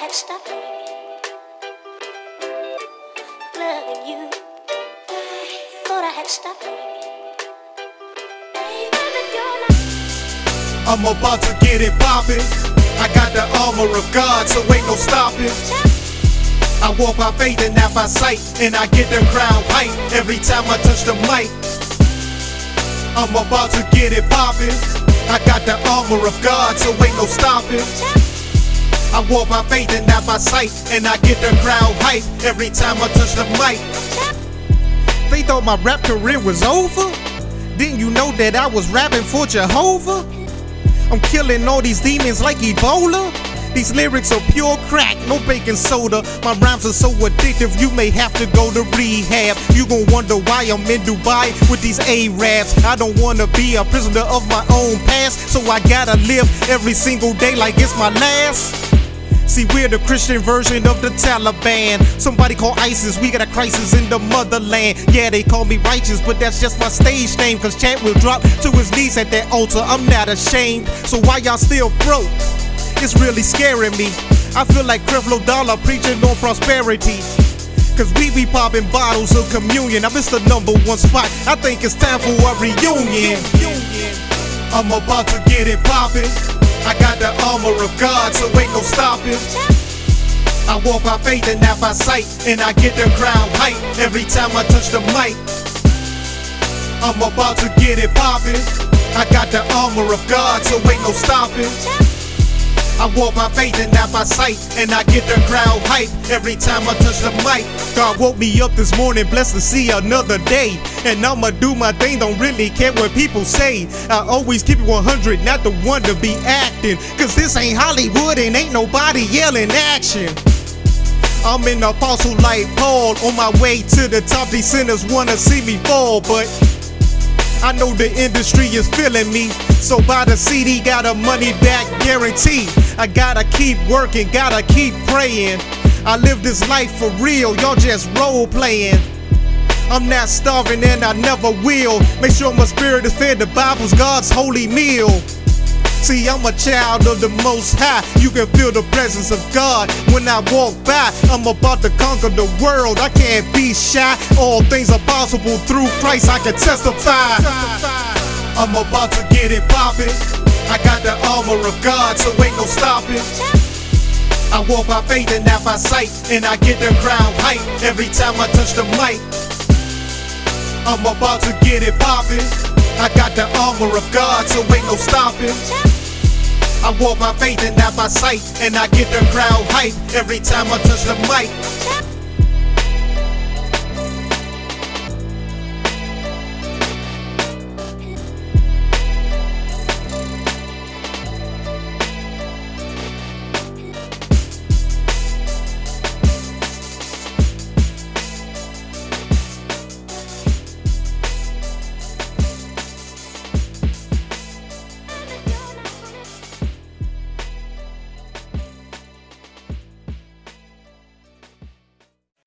had stopped loving you. Thought I had stopped I'm about to get it poppin'. I got the armor of God, so ain't no stopping. I walk by faith and not by sight, and I get the crowd hype every time I touch the mic. I'm about to get it poppin'. I got the armor of God, so ain't no stopping. I walk by faith and not by sight, and I get the crowd hype every time I touch the mic. They thought my rap career was over? Didn't you know that I was rapping for Jehovah? I'm killing all these demons like Ebola. These lyrics are pure crack, no baking soda. My rhymes are so addictive, you may have to go to rehab. You gon' wonder why I'm in Dubai with these Arabs. I don't wanna be a prisoner of my own past, so I gotta live every single day like it's my last. See, we're the Christian version of the Taliban. Somebody call ISIS, we got a crisis in the motherland. Yeah, they call me righteous, but that's just my stage name. Cause Chant will drop to his knees at that altar, I'm not ashamed. So why y'all still broke? It's really scaring me. I feel like Creflo Dollar preaching on prosperity. Cause we be popping bottles of communion. I missed the #1 spot, I think it's time for a reunion. I'm about to get it poppin'. I got the armor of God, so ain't no stopping. I walk by faith and not by sight, and I get the crowd hype every time I touch the mic. I'm about to get it poppin'. I got the armor of God, so ain't no stopping. I walk by faith and not by sight, and I get the crowd hype every time I touch the mic. God woke me up this morning, blessed to see another day. And I'ma do my thing, don't really care what people say. I always keep it 100, not the one to be acting. Cause this ain't Hollywood and ain't nobody yelling action. I'm an apostle like Paul, on my way to the top. These sinners wanna see me fall, but I know the industry is feeling me. So buy the CD, got a money back guarantee. I gotta keep working, gotta keep praying. I live this life for real, y'all just role playing. I'm not starving and I never will. Make sure my spirit is fed, the Bible's God's holy meal. See, I'm a child of the Most High. You can feel the presence of God when I walk by. I'm about to conquer the world, I can't be shy. All things are possible through Christ, I can testify. I'm about to get it poppin'. I got the armor of God, so ain't no stopping. I walk by faith and not by sight, and I get the crowd hype every time I touch the mic. I'm about to get it poppin'. I got the armor of God, so ain't no stopping. I walk by faith and not by sight, and I get the crowd hype every time I touch the mic.